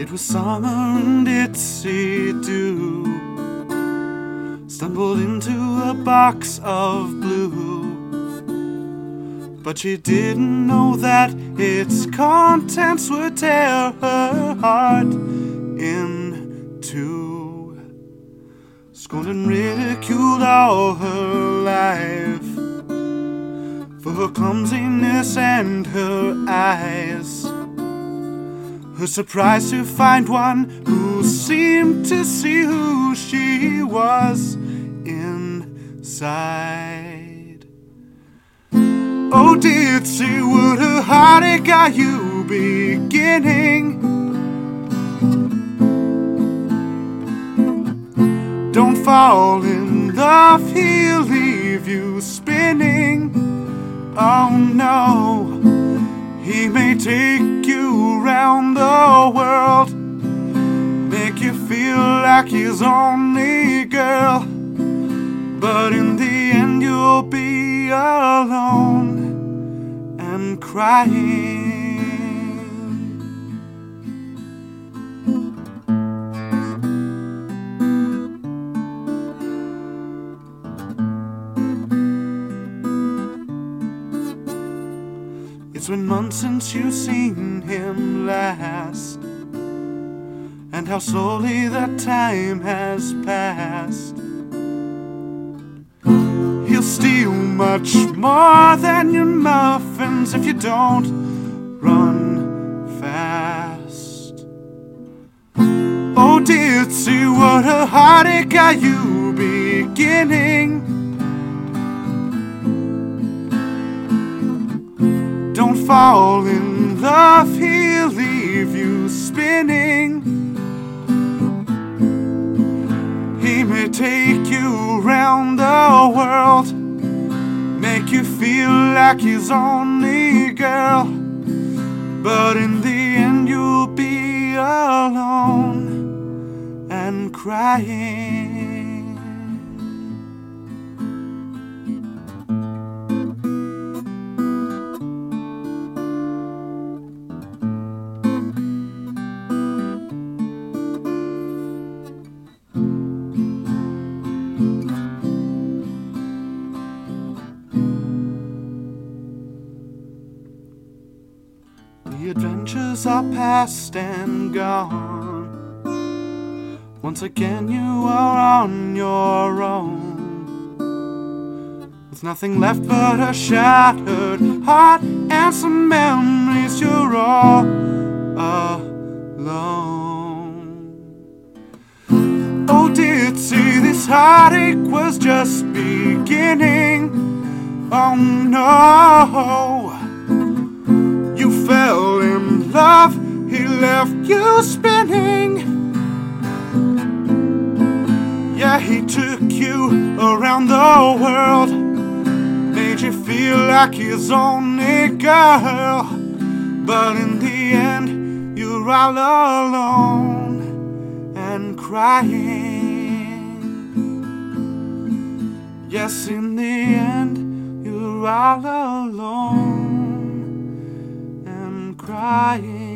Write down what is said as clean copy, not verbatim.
It was summer and itsy dew stumbled into a box of blue, but she didn't know that its contents would tear her heart in two. Scorned and ridiculed all her life for her clumsiness and her eyes. Her surprise to find one who seemed to see who she was inside. Oh, Ditsy, would a heartache are you beginning? Don't fall in love, he'll leave you spinning. Oh no, he may take you round the world, make you feel like his only girl, but in the end you'll be alone and crying. It's been months since you've seen him last, and how slowly that time has passed. He'll steal much more than your muffins if you don't run fast. Oh, Ditsy, what a heartache are you beginning? Don't fall in love, he'll leave you spinning. He may take you round the world, make you feel like his only girl, but in the end you'll be alone and crying. The adventures are past and gone. Once again you are on your own, with nothing left but a shattered heart and some memories. You're all alone. Oh, Ditsy, this heartache was just beginning. Oh no, you fell in love, he left you spinning. Yeah, he took you around the world, made you feel like his only girl, but in the end you're all alone and crying. Yes, in the end you're all alone crying.